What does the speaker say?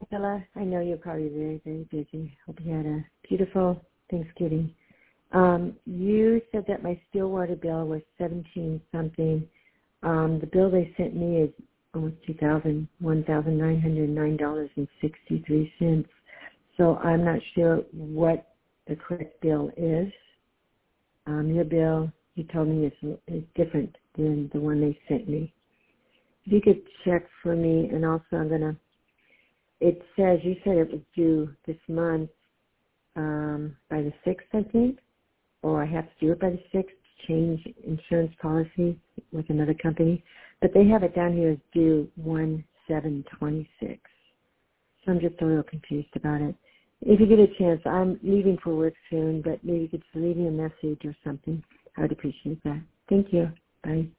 Priscilla. I know you're probably very, very busy. Hope you had a beautiful Thanksgiving. You said that my still water bill was 17 something. The bill they sent me is almost $1,909.63. So I'm not sure what the correct bill is. Your bill, you told me, is different than the one they sent me. If you could check for me, and also it says, you said it was due this month by the 6th, I think, or I have to do it by the 6th to change insurance policy with another company. But they have it down here as due 1/7/26. So I'm just a little confused about it. If you get a chance, I'm leaving for work soon, but maybe you could leave me a message or something. I would appreciate that. Thank you. Bye.